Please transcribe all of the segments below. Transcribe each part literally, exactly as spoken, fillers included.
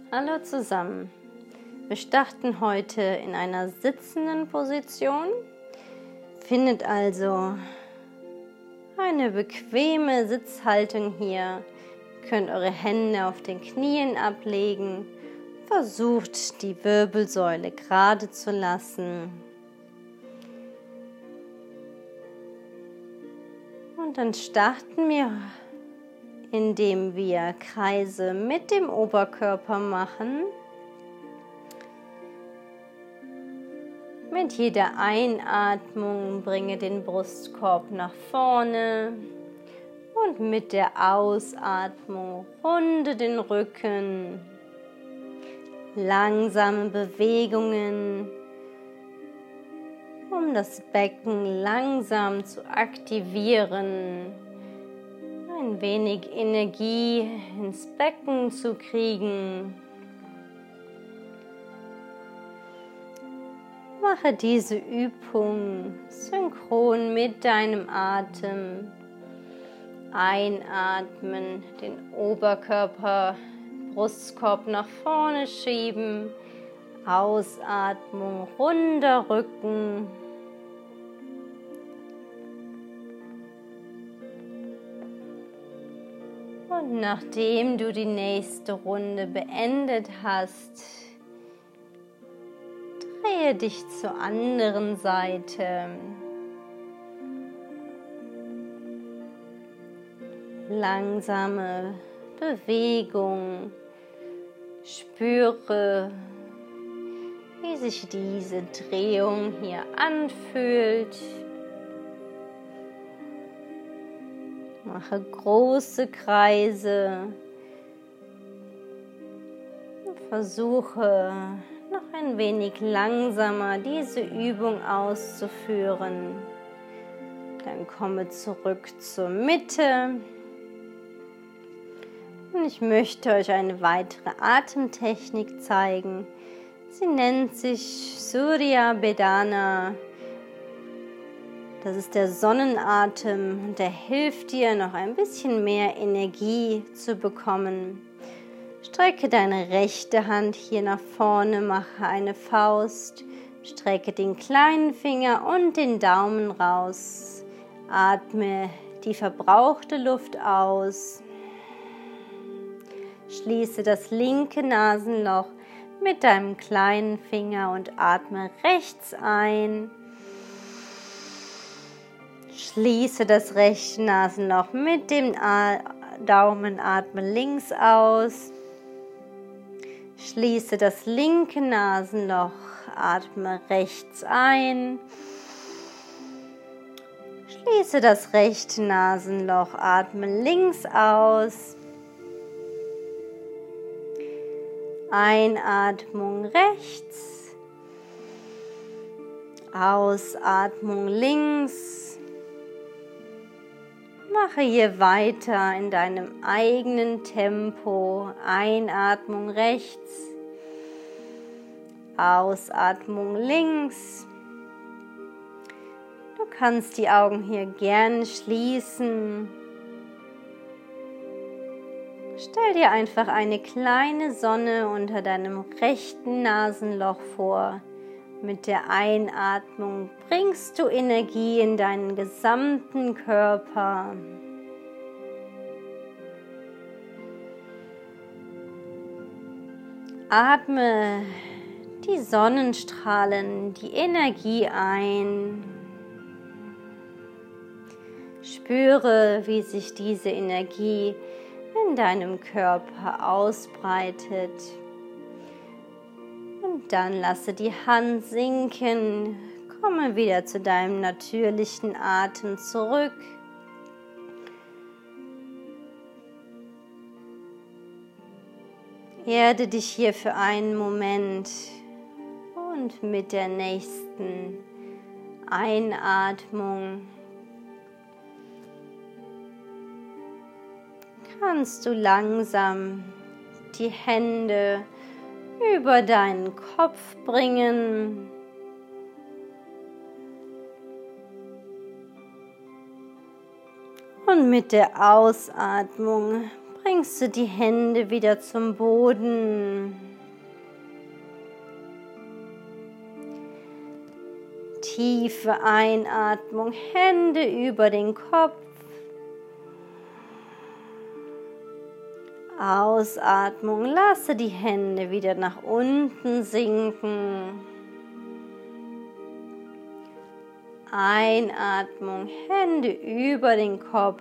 Hallo zusammen. Wir starten heute in einer sitzenden Position. Findet also eine bequeme Sitzhaltung hier. Ihr könnt eure Hände auf den Knien ablegen. Versucht, die Wirbelsäule gerade zu lassen. Und dann starten wir, indem wir Kreise mit dem Oberkörper machen. Mit jeder Einatmung bringe den Brustkorb nach vorne und mit der Ausatmung runde den Rücken. Langsame Bewegungen, um das Becken langsam zu aktivieren. Ein wenig Energie ins Becken zu kriegen. Mache diese Übung synchron mit deinem Atem. Einatmen, den Oberkörper, Brustkorb nach vorne schieben. Ausatmung, runder Rücken. Und nachdem du die nächste Runde beendet hast, drehe dich zur anderen Seite. Langsame Bewegung. Spüre, wie sich diese Drehung hier anfühlt. Mache große Kreise. Versuche noch ein wenig langsamer diese Übung auszuführen. Dann komme zurück zur Mitte. Und ich möchte euch eine weitere Atemtechnik zeigen. Sie nennt sich Surya Bedana. Das ist der Sonnenatem und der hilft dir, noch ein bisschen mehr Energie zu bekommen. Strecke deine rechte Hand hier nach vorne, mache eine Faust, strecke den kleinen Finger und den Daumen raus. Atme die verbrauchte Luft aus. Schließe das linke Nasenloch mit deinem kleinen Finger und atme rechts ein. Schließe das rechte Nasenloch mit dem Daumen, atme links aus. Schließe das linke Nasenloch, atme rechts ein. Schließe das rechte Nasenloch, atme links aus. Einatmung rechts, Ausatmung links. Mache hier weiter in deinem eigenen Tempo. Einatmung rechts, Ausatmung links. Du kannst die Augen hier gerne schließen. Stell dir einfach eine kleine Sonne unter deinem rechten Nasenloch vor. Mit der Einatmung bringst du Energie in deinen gesamten Körper. Atme die Sonnenstrahlen, die Energie ein. Spüre, wie sich diese Energie in deinem Körper ausbreitet. Und dann lasse die Hand sinken, komme wieder zu deinem natürlichen Atem zurück. Erde dich hier für einen Moment und mit der nächsten Einatmung kannst du langsam die Hände über deinen Kopf bringen. Und mit der Ausatmung bringst du die Hände wieder zum Boden. Tiefe Einatmung, Hände über den Kopf. Ausatmung, lasse die Hände wieder nach unten sinken. Einatmung, Hände über den Kopf.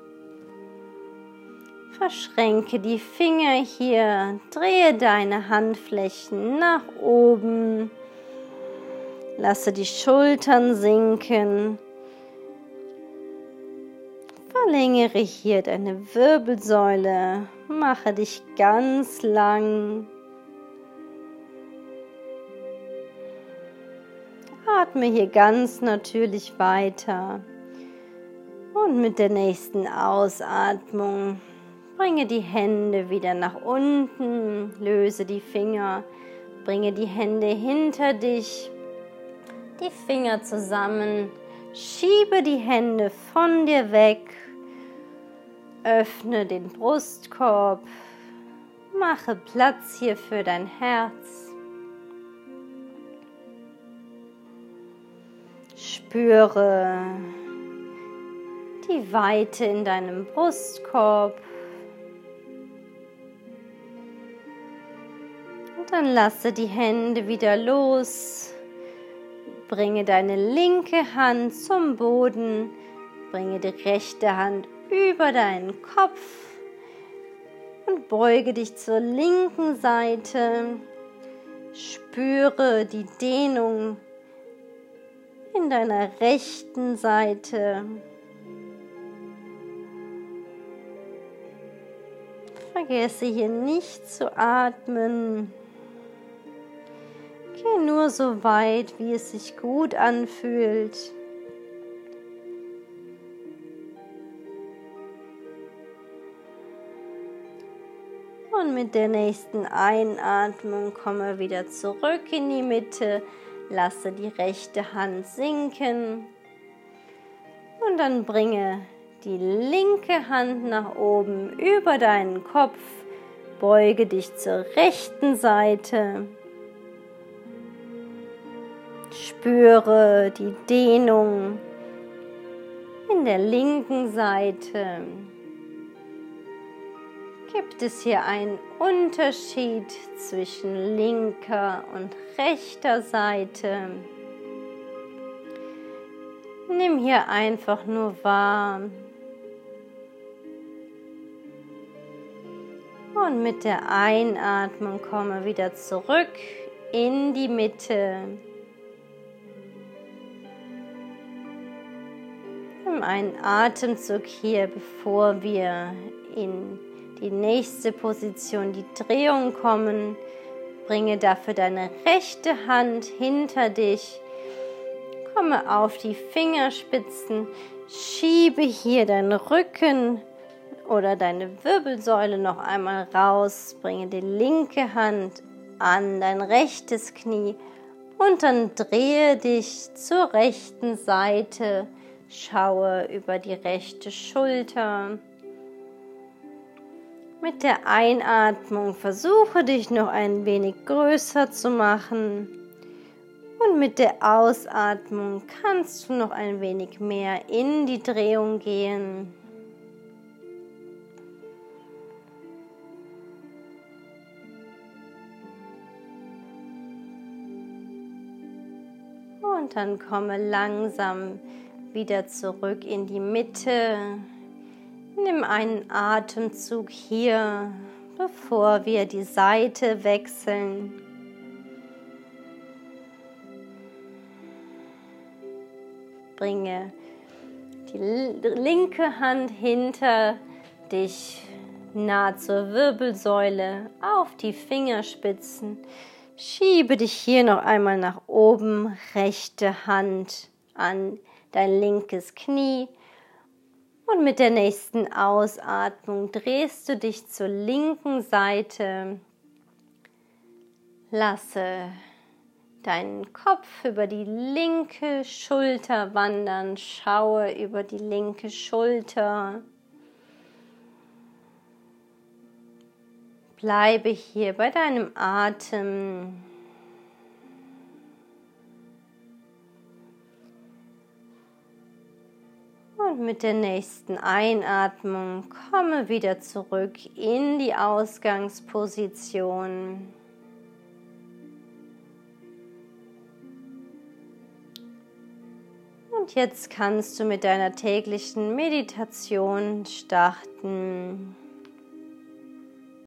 Verschränke die Finger hier, drehe deine Handflächen nach oben. Lasse die Schultern sinken. Verlängere hier deine Wirbelsäule. Mache dich ganz lang. Atme hier ganz natürlich weiter. Und mit der nächsten Ausatmung bringe die Hände wieder nach unten. Löse die Finger. Bringe die Hände hinter dich. Die Finger zusammen, schiebe die Hände von dir weg, öffne den Brustkorb, mache Platz hier für dein Herz. Spüre die Weite in deinem Brustkorb und dann lasse die Hände wieder los. Bringe deine linke Hand zum Boden, bringe die rechte Hand über deinen Kopf und beuge dich zur linken Seite. Spüre die Dehnung in deiner rechten Seite. Vergesse hier nicht zu atmen. Geh nur so weit, wie es sich gut anfühlt. Und mit der nächsten Einatmung komme wieder zurück in die Mitte. Lasse die rechte Hand sinken. Und dann bringe die linke Hand nach oben über deinen Kopf. Beuge dich zur rechten Seite. Spüre die Dehnung in der linken Seite. Gibt es hier einen Unterschied zwischen linker und rechter Seite? Nimm hier einfach nur wahr. Und mit der Einatmung komme wieder zurück in die Mitte. Nimm einen Atemzug hier, bevor wir in die nächste Position, die Drehung, kommen. Bringe dafür deine rechte Hand hinter dich. Komme auf die Fingerspitzen. Schiebe hier deinen Rücken oder deine Wirbelsäule noch einmal raus. Bringe die linke Hand an dein rechtes Knie und dann drehe dich zur rechten Seite. Schaue über die rechte Schulter. Mit der Einatmung versuche dich noch ein wenig größer zu machen. Und mit der Ausatmung kannst du noch ein wenig mehr in die Drehung gehen. Und dann komme langsam wieder zurück in die Mitte. Nimm einen Atemzug hier, bevor wir die Seite wechseln. Bringe die linke Hand hinter dich, nah zur Wirbelsäule, auf die Fingerspitzen. Schiebe dich hier noch einmal nach oben, rechte Hand an dein linkes Knie. Und mit der nächsten Ausatmung drehst du dich zur linken Seite. Lasse deinen Kopf über die linke Schulter wandern. Schaue über die linke Schulter. Bleibe hier bei deinem Atem. Und mit der nächsten Einatmung komme wieder zurück in die Ausgangsposition. Und jetzt kannst du mit deiner täglichen Meditation starten.